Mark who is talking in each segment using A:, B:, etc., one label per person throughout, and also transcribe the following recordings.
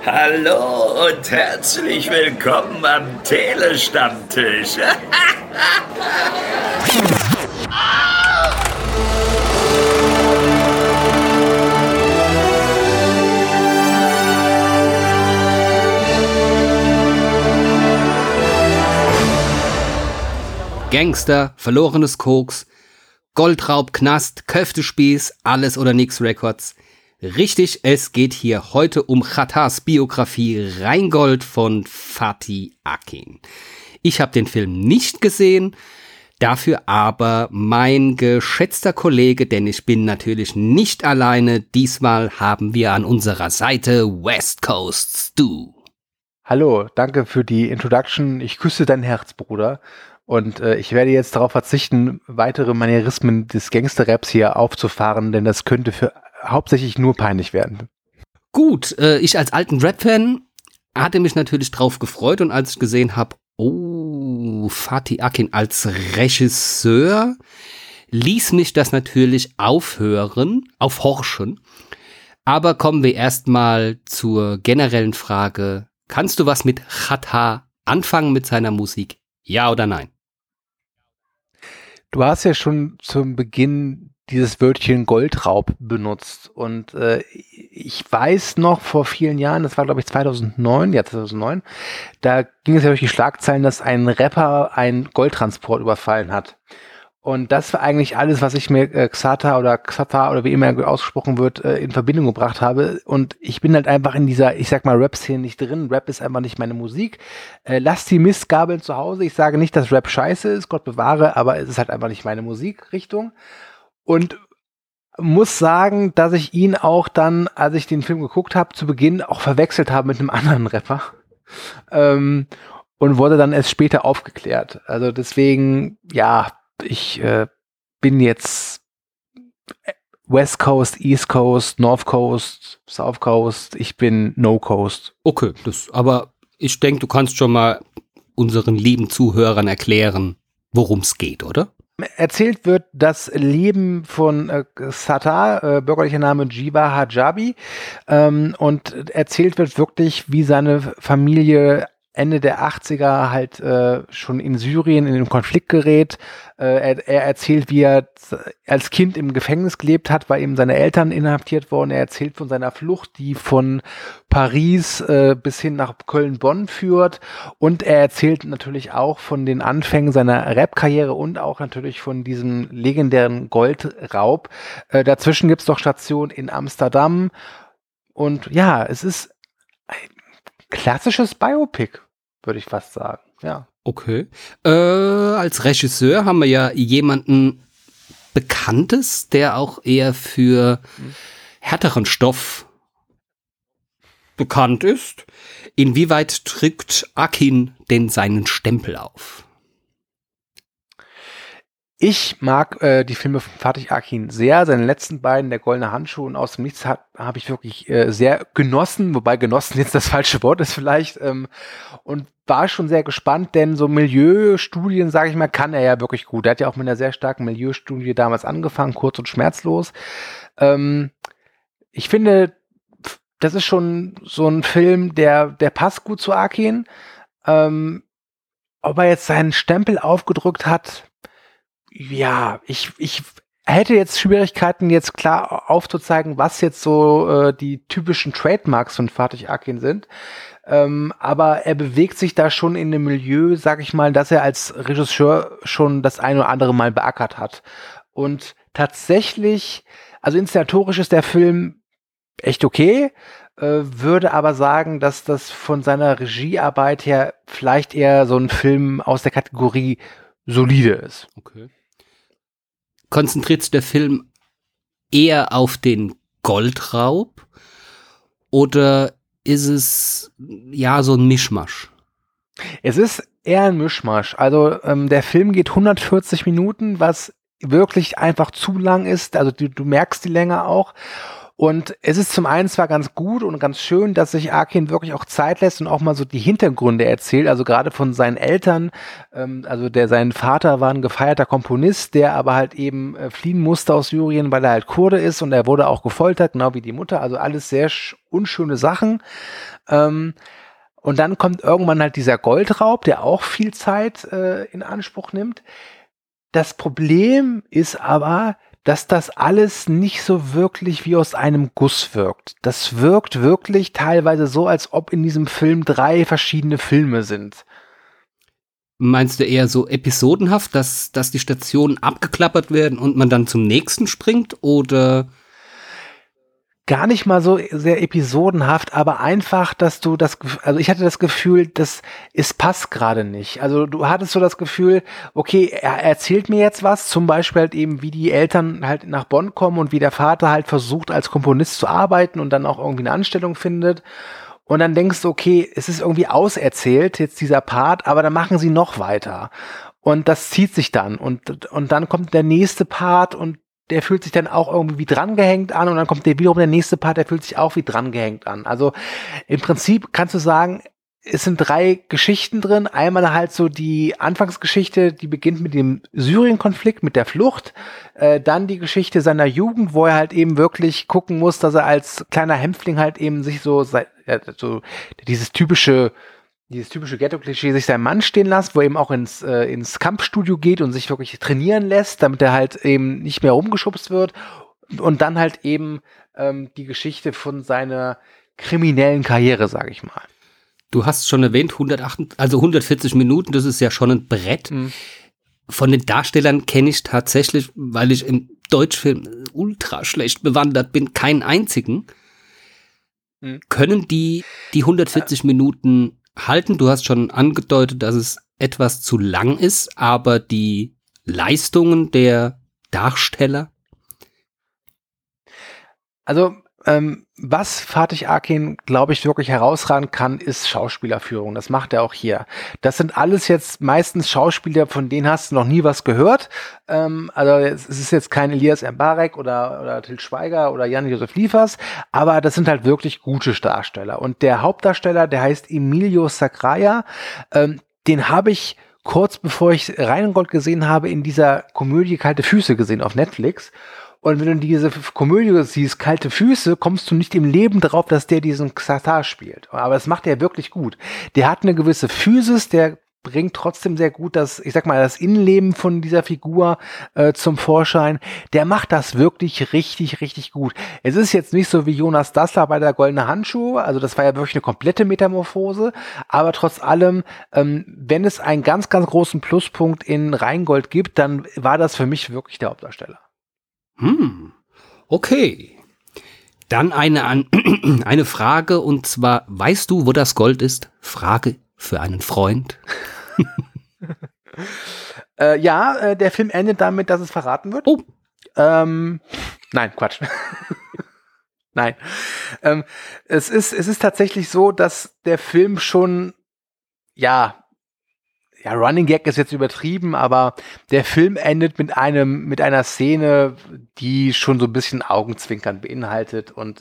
A: Hallo und herzlich willkommen am Telestammtisch.
B: Gangster, verlorenes Koks, Goldraub, Knast, Köftespieß, alles oder nix Records. Richtig, es geht hier heute um Xatars Biografie Rheingold von Fatih Akin. Ich habe den Film nicht gesehen, dafür aber mein geschätzter Kollege, denn ich bin natürlich nicht alleine. Diesmal haben wir an unserer Seite West Coast Stu.
C: Hallo, danke für die Introduction. Ich küsse dein Herz, Bruder. Und ich werde jetzt darauf verzichten, weitere Manierismen des Gangster-Raps hier aufzufahren, denn das könnte für hauptsächlich nur peinlich werden.
B: Gut, ich als alten Rap-Fan hatte mich natürlich drauf gefreut und als ich gesehen habe, Fatih Akin als Regisseur, ließ mich das natürlich aufhorchen. Aber kommen wir erstmal zur generellen Frage, kannst du was mit Xatar anfangen mit seiner Musik? Ja oder nein?
C: Du hast ja schon zum Beginn dieses Wörtchen Goldraub benutzt und ich weiß noch vor vielen Jahren, das war glaube ich 2009, da ging es ja durch die Schlagzeilen, dass ein Rapper einen Goldtransport überfallen hat. Und das war eigentlich alles, was ich mit Xatar oder wie immer ausgesprochen wird, in Verbindung gebracht habe. Und ich bin halt einfach in dieser, ich sag mal, Rap-Szene nicht drin. Rap ist einfach nicht meine Musik. Lass die Mistgabeln zu Hause. Ich sage nicht, dass Rap scheiße ist, Gott bewahre, aber es ist halt einfach nicht meine Musikrichtung. Und muss sagen, dass ich ihn auch dann, als ich den Film geguckt habe, zu Beginn auch verwechselt habe mit einem anderen Rapper. Und wurde dann erst später aufgeklärt. Also deswegen, ja, ich bin jetzt West Coast, East Coast, North Coast, South Coast. Ich bin No Coast.
B: Okay, aber ich denke, du kannst schon mal unseren lieben Zuhörern erklären, worum es geht, oder?
C: Erzählt wird das Leben von Xatar, bürgerlicher Name Jiva Hijabi, und erzählt wird wirklich, wie seine Familie Ende der 80er halt schon in Syrien in den Konflikt gerät. Er erzählt, wie er als Kind im Gefängnis gelebt hat, weil eben seine Eltern inhaftiert wurden. Er erzählt von seiner Flucht, die von Paris bis hin nach Köln-Bonn führt. Und er erzählt natürlich auch von den Anfängen seiner Rap-Karriere und auch natürlich von diesem legendären Goldraub. Dazwischen gibt's doch Stationen in Amsterdam. Und ja, es ist ein klassisches Biopic, würde ich fast sagen, ja.
B: Okay. Als Regisseur haben wir ja jemanden Bekanntes, der auch eher für härteren Stoff bekannt ist. Inwieweit drückt Akin denn seinen Stempel auf?
C: Ich mag die Filme von Fatih Akin sehr. Seine letzten beiden, Der goldene Handschuh und Aus dem Nichts, habe ich wirklich sehr genossen, wobei genossen jetzt das falsche Wort ist vielleicht, und war schon sehr gespannt, denn so Milieustudien, sage ich mal, kann er ja wirklich gut. Er hat ja auch mit einer sehr starken Milieustudie damals angefangen, Kurz und schmerzlos. Ich finde, das ist schon so ein Film, der passt gut zu Akin. Ob er jetzt seinen Stempel aufgedrückt hat, ja, ich hätte jetzt Schwierigkeiten, jetzt klar aufzuzeigen, was jetzt so die typischen Trademarks von Fatih Akin sind. Aber er bewegt sich da schon in einem Milieu, sag ich mal, dass er als Regisseur schon das ein oder andere Mal beackert hat. Und tatsächlich, also inszenatorisch ist der Film echt okay, würde aber sagen, dass das von seiner Regiearbeit her vielleicht eher so ein Film aus der Kategorie solide ist.
B: Okay. Konzentriert sich der Film eher auf den Goldraub oder ist es ja so ein Mischmasch?
C: Es ist eher ein Mischmasch. Also der Film geht 140 Minuten, was wirklich einfach zu lang ist. Also du merkst die Länge auch. Und es ist zum einen zwar ganz gut und ganz schön, dass sich Arkin wirklich auch Zeit lässt und auch mal so die Hintergründe erzählt, also gerade von seinen Eltern, also sein Vater war ein gefeierter Komponist, der aber halt eben fliehen musste aus Syrien, weil er halt Kurde ist und er wurde auch gefoltert, genau wie die Mutter, also alles sehr unschöne Sachen. Und dann kommt irgendwann halt dieser Goldraub, der auch viel Zeit in Anspruch nimmt. Das Problem ist aber, dass das alles nicht so wirklich wie aus einem Guss wirkt. Das wirkt wirklich teilweise so, als ob in diesem Film 3 verschiedene Filme sind.
B: Meinst du eher so episodenhaft, dass die Stationen abgeklappert werden und man dann zum nächsten springt, oder?
C: Gar nicht mal so sehr episodenhaft, aber einfach, dass du also ich hatte das Gefühl, es passt gerade nicht. Also du hattest so das Gefühl, okay, er erzählt mir jetzt was, zum Beispiel halt eben, wie die Eltern halt nach Bonn kommen und wie der Vater halt versucht, als Komponist zu arbeiten und dann auch irgendwie eine Anstellung findet. Und dann denkst du, okay, es ist irgendwie auserzählt, jetzt dieser Part, aber dann machen sie noch weiter. Und das zieht sich dann. Und dann kommt der nächste Part und der fühlt sich dann auch irgendwie wie drangehängt an und dann kommt wiederum der nächste Part, der fühlt sich auch wie drangehängt an. Also im Prinzip kannst du sagen, es sind 3 Geschichten drin. Einmal halt so die Anfangsgeschichte, die beginnt mit dem Syrien-Konflikt, mit der Flucht. Dann die Geschichte seiner Jugend, wo er halt eben wirklich gucken muss, dass er als kleiner Hämpfling halt eben sich so dieses typische Ghetto-Klischee sich sein Mann stehen lässt, wo er eben auch ins Kampfstudio geht und sich wirklich trainieren lässt, damit er halt eben nicht mehr rumgeschubst wird. Und dann halt eben die Geschichte von seiner kriminellen Karriere, sage ich mal.
B: Du hast schon erwähnt, 140 Minuten, das ist ja schon ein Brett. Mhm. Von den Darstellern kenne ich tatsächlich, weil ich im Deutschfilm ultra schlecht bewandert bin, keinen einzigen. Mhm. Können die 140 Minuten halten? Du hast schon angedeutet, dass es etwas zu lang ist, aber die Leistungen der Darsteller?
C: Also, was Fatih Akin, glaube ich, wirklich herausragen kann, ist Schauspielerführung. Das macht er auch hier. Das sind alles jetzt meistens Schauspieler, von denen hast du noch nie was gehört. Also es ist jetzt kein Elias Mbarek oder Til Schweiger oder Jan-Josef Liefers, aber das sind halt wirklich gute Darsteller. Und der Hauptdarsteller, der heißt Emilio Sacraia, den habe ich kurz bevor ich Rheingold gesehen habe, in dieser Komödie Kalte Füße gesehen auf Netflix. Und wenn du diese Komödie siehst, Kalte Füße, kommst du nicht im Leben drauf, dass der diesen Xatar spielt. Aber das macht er wirklich gut. Der hat eine gewisse Physis, der bringt trotzdem sehr gut das Innenleben von dieser Figur zum Vorschein. Der macht das wirklich richtig, richtig gut. Es ist jetzt nicht so wie Jonas Dassler bei der Goldene Handschuh, also das war ja wirklich eine komplette Metamorphose, aber trotz allem, wenn es einen ganz, ganz großen Pluspunkt in Rheingold gibt, dann war das für mich wirklich der Hauptdarsteller.
B: Okay. Dann eine Frage, und zwar, weißt du, wo das Gold ist? Frage für einen Freund.
C: Der Film endet damit, dass es verraten wird.
B: Oh.
C: Nein, Quatsch. Nein. Es ist tatsächlich so, dass der Film schon, Running Gag ist jetzt übertrieben, aber der Film endet mit einer Szene, die schon so ein bisschen Augenzwinkern beinhaltet. Und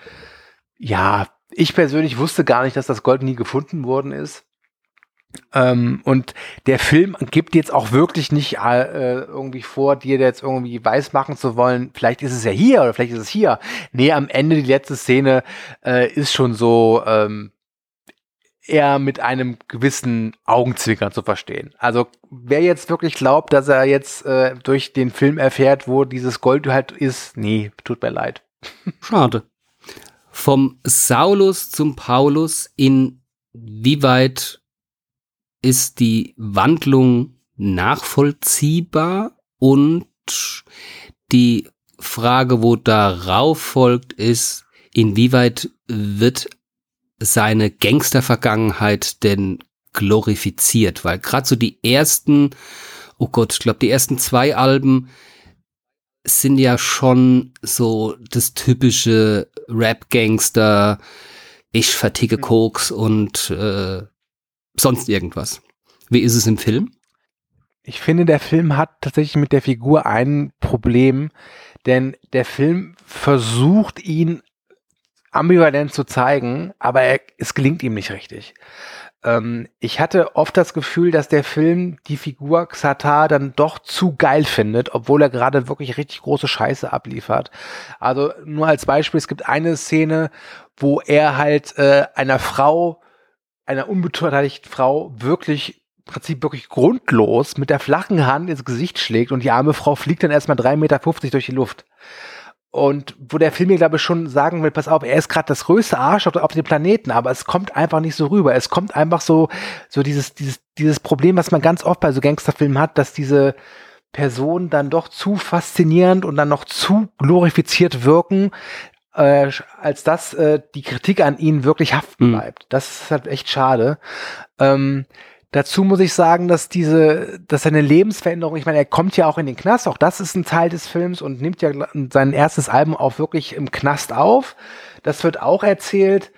C: ich persönlich wusste gar nicht, dass das Gold nie gefunden worden ist. Und der Film gibt jetzt auch wirklich nicht irgendwie vor, dir jetzt irgendwie weismachen zu wollen, vielleicht ist es ja hier oder vielleicht ist es hier. Nee, am Ende die letzte Szene ist schon so eher mit einem gewissen Augenzwinkern zu verstehen. Also wer jetzt wirklich glaubt, dass er jetzt durch den Film erfährt, wo dieses Gold halt ist, nee, tut mir leid.
B: Schade. Vom Saulus zum Paulus, inwieweit ist die Wandlung nachvollziehbar? Und die Frage, wo darauf folgt, ist, inwieweit wird seine Gangster-Vergangenheit denn glorifiziert? Weil gerade so die ersten 2 Alben sind ja schon so das typische Rap-Gangster, ich verticke Koks und sonst irgendwas. Wie ist es im Film?
C: Ich finde, der Film hat tatsächlich mit der Figur ein Problem. Denn der Film versucht, ihn ambivalent zu zeigen, aber es gelingt ihm nicht richtig. Ich hatte oft das Gefühl, dass der Film die Figur Xatar dann doch zu geil findet, obwohl er gerade wirklich richtig große Scheiße abliefert. Also nur als Beispiel, es gibt eine Szene, wo er halt einer unbeteiligten Frau wirklich im Prinzip wirklich grundlos mit der flachen Hand ins Gesicht schlägt und die arme Frau fliegt dann erstmal 3,50 Meter durch die Luft. Und wo der Film mir, glaube ich, schon sagen will, pass auf, er ist gerade das größte Arschloch auf dem Planeten, aber es kommt einfach nicht so rüber. Es kommt einfach so dieses Problem, was man ganz oft bei so Gangsterfilmen hat, dass diese Personen dann doch zu faszinierend und dann noch zu glorifiziert wirken, als dass die Kritik an ihnen wirklich haften bleibt. Das ist halt echt schade. Dazu muss ich sagen, dass seine Lebensveränderung, ich meine, er kommt ja auch in den Knast, auch das ist ein Teil des Films und nimmt ja sein erstes Album auch wirklich im Knast auf. Das wird auch erzählt.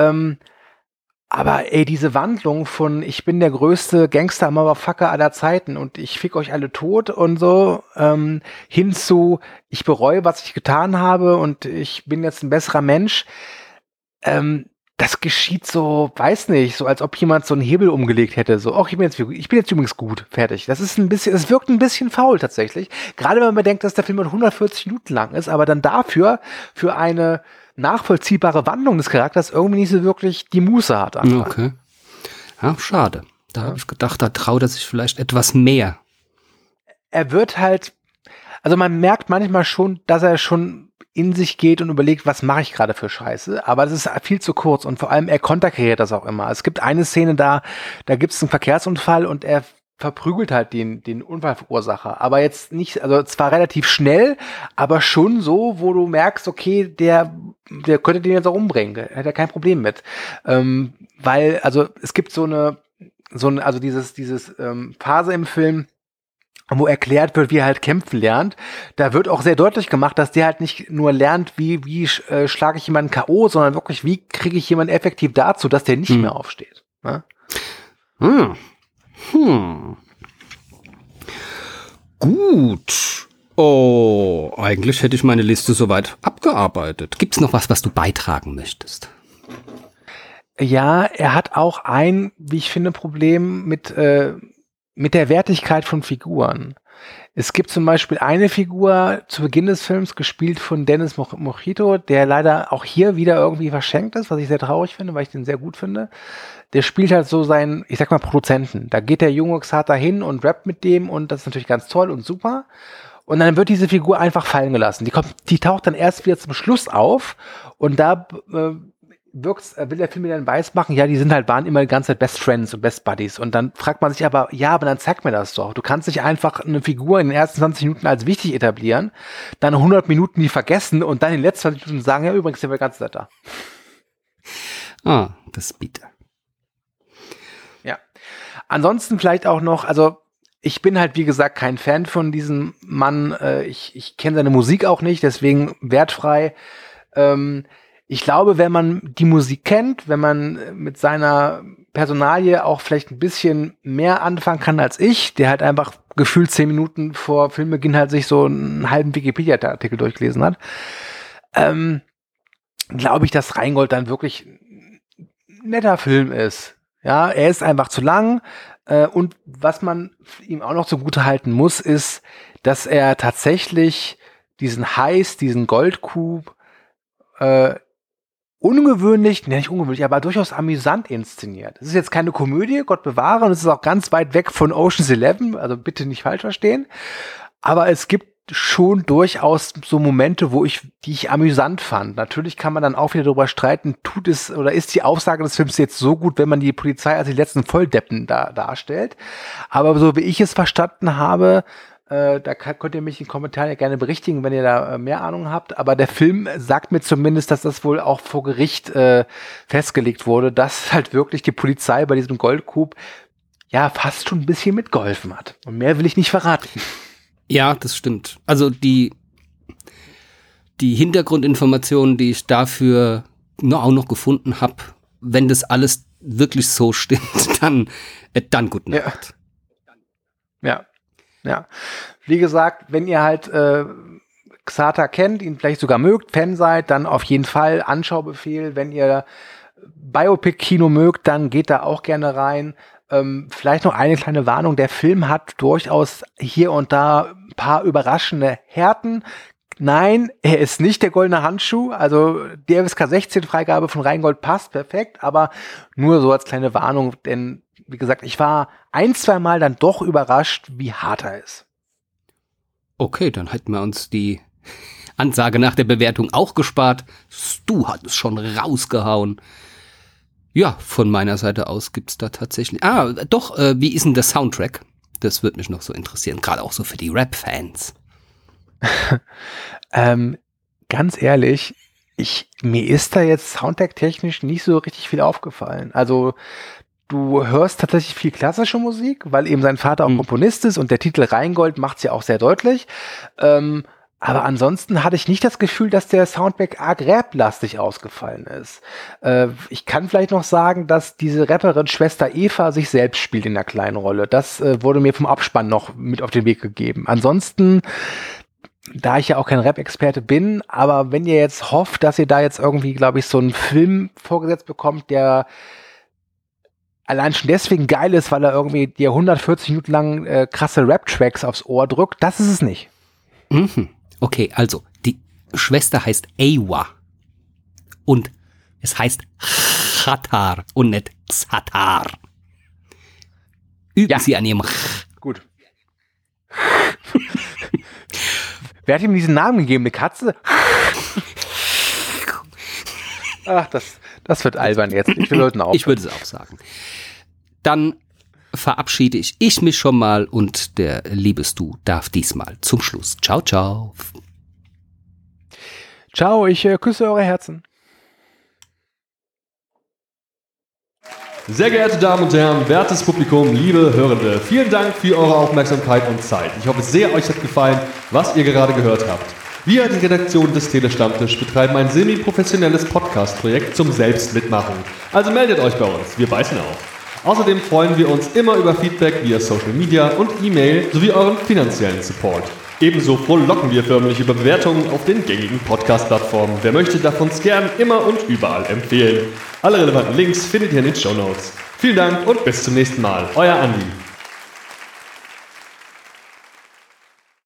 C: Aber diese Wandlung von ich bin der größte Gangster-Motherfucker aller Zeiten und ich fick euch alle tot und so, hin zu ich bereue, was ich getan habe und ich bin jetzt ein besserer Mensch. Das geschieht so, weiß nicht, so als ob jemand so einen Hebel umgelegt hätte. So, ich bin jetzt übrigens gut, fertig. Es wirkt ein bisschen faul tatsächlich. Gerade wenn man bedenkt, dass der Film 140 Minuten lang ist, aber dann dafür für eine nachvollziehbare Wandlung des Charakters irgendwie nicht so wirklich die Muße hat.
B: Okay. Ja, schade. Da habe ich gedacht, da traut er sich vielleicht etwas mehr.
C: Er wird halt, also man merkt manchmal schon, dass er schon in sich geht und überlegt, was mache ich gerade für Scheiße, aber das ist viel zu kurz und vor allem er konterkariert das auch immer. Es gibt eine Szene da gibt es einen Verkehrsunfall und er verprügelt halt den Unfallverursacher, aber jetzt nicht, also zwar relativ schnell, aber schon so, wo du merkst, okay, der könnte den jetzt auch umbringen, der hat ja kein Problem mit, weil, also es gibt also dieses Phase im Film, wo erklärt wird, wie er halt kämpfen lernt, da wird auch sehr deutlich gemacht, dass der halt nicht nur lernt, wie schlage ich jemanden K.O., sondern wirklich, wie kriege ich jemanden effektiv dazu, dass der nicht mehr aufsteht. Ne?
B: Gut. Oh, eigentlich hätte ich meine Liste soweit abgearbeitet. Gibt's noch was du beitragen möchtest?
C: Ja, er hat auch wie ich finde, Problem mit der Wertigkeit von Figuren. Es gibt zum Beispiel eine Figur zu Beginn des Films, gespielt von Dennis Mojito, der leider auch hier wieder irgendwie verschenkt ist, was ich sehr traurig finde, weil ich den sehr gut finde. Der spielt halt so seinen, ich sag mal, Produzenten. Da geht der junge Xatar hin und rappt mit dem und das ist natürlich ganz toll und super. Und dann wird diese Figur einfach fallen gelassen. Die taucht dann erst wieder zum Schluss auf und da will der Film mir dann weiß machen, ja, waren immer die ganze Zeit Best Friends und Best Buddies. Und dann fragt man sich aber dann zeig mir das doch. Du kannst nicht einfach eine Figur in den ersten 20 Minuten als wichtig etablieren, dann 100 Minuten die vergessen und dann in den letzten 20 Minuten sagen, ja, übrigens, der war ganz nett da.
B: Das ist bitter.
C: Ja. Ansonsten vielleicht auch noch, also ich bin halt, wie gesagt, kein Fan von diesem Mann. Ich kenne seine Musik auch nicht, deswegen wertfrei. Ich glaube, wenn man die Musik kennt, wenn man mit seiner Personalie auch vielleicht ein bisschen mehr anfangen kann als ich, der halt einfach gefühlt 10 Minuten vor Filmbeginn halt sich so einen halben Wikipedia-Artikel durchgelesen hat, glaube ich, dass Rheingold dann wirklich ein netter Film ist. Ja, er ist einfach zu lang und was man ihm auch noch zugute halten muss, ist, dass er tatsächlich diesen Heist, diesen Goldcoup nicht ungewöhnlich, aber durchaus amüsant inszeniert. Es ist jetzt keine Komödie, Gott bewahre, und es ist auch ganz weit weg von Ocean's 11, also bitte nicht falsch verstehen, aber es gibt schon durchaus so Momente, die ich amüsant fand. Natürlich kann man dann auch wieder darüber streiten, ist die Aussage des Films jetzt so gut, wenn man die Polizei als die letzten Volldeppen darstellt, aber so wie ich es verstanden habe, da könnt ihr mich in den Kommentaren gerne berichtigen, wenn ihr da mehr Ahnung habt. Aber der Film sagt mir zumindest, dass das wohl auch vor Gericht festgelegt wurde, dass halt wirklich die Polizei bei diesem Goldcoup ja fast schon ein bisschen mitgeholfen hat. Und mehr will ich nicht verraten.
B: Ja, das stimmt. Also die Hintergrundinformationen, die ich dafür auch noch gefunden habe, wenn das alles wirklich so stimmt, dann gute Nacht.
C: Ja. Wie gesagt, wenn ihr halt Xater kennt, ihn vielleicht sogar mögt, Fan seid, dann auf jeden Fall Anschaubefehl. Wenn ihr Biopic-Kino mögt, dann geht da auch gerne rein. Vielleicht noch eine kleine Warnung, der Film hat durchaus hier und da ein paar überraschende Härten. Nein, er ist nicht der goldene Handschuh, also die FSK 16 Freigabe von Rheingold passt perfekt, aber nur so als kleine Warnung, denn wie gesagt, ich war 1-2 Mal dann doch überrascht, wie hart er ist.
B: Okay, dann hätten wir uns die Ansage nach der Bewertung auch gespart. Stu hat es schon rausgehauen. Ja, von meiner Seite aus gibt's da tatsächlich... wie ist denn der Soundtrack? Das würde mich noch so interessieren, gerade auch so für die Rap-Fans.
C: Ganz ehrlich, mir ist da jetzt Soundtrack-technisch nicht so richtig viel aufgefallen. Also du hörst tatsächlich viel klassische Musik, weil eben sein Vater auch Komponist ist und der Titel Rheingold macht's ja auch sehr deutlich. Aber ansonsten hatte ich nicht das Gefühl, dass der Soundtrack arg rap-lastig ausgefallen ist. Ich kann vielleicht noch sagen, dass diese Rapperin Schwester Eva sich selbst spielt in einer kleinen Rolle. Das wurde mir vom Abspann noch mit auf den Weg gegeben. Ansonsten, da ich ja auch kein Rap-Experte bin, aber wenn ihr jetzt hofft, dass ihr da jetzt irgendwie, glaube ich, so einen Film vorgesetzt bekommt, der allein schon deswegen geil ist, weil er irgendwie dir 140 Minuten lang krasse Rap-Tracks aufs Ohr drückt, das ist es nicht.
B: Okay, also, die Schwester heißt Ewa und es heißt Chatar und nicht Xatar. Üben Sie an Ihrem
C: Gut. Wer hat ihm diesen Namen gegeben? Eine Katze? Ach, das wird albern jetzt. Ich würde
B: es auch sagen. Dann verabschiede ich mich schon mal und der liebe Stu darf diesmal zum Schluss. Ciao, ciao.
C: Ciao, ich küsse eure Herzen.
D: Sehr geehrte Damen und Herren, wertes Publikum, liebe Hörende, vielen Dank für eure Aufmerksamkeit und Zeit. Ich hoffe sehr, euch hat gefallen, was ihr gerade gehört habt. Wir, die Redaktion des Telestammtisch, betreiben ein semi-professionelles Podcast-Projekt zum Selbstmitmachen. Also meldet euch bei uns, wir beißen auf. Außerdem freuen wir uns immer über Feedback via Social Media und E-Mail sowie euren finanziellen Support. Ebenso frohlocken wir förmlich über Bewertungen auf den gängigen Podcast-Plattformen. Wer möchte, darf uns gern immer und überall empfehlen. Alle relevanten Links findet ihr in den Shownotes. Vielen Dank und bis zum nächsten Mal. Euer Andi.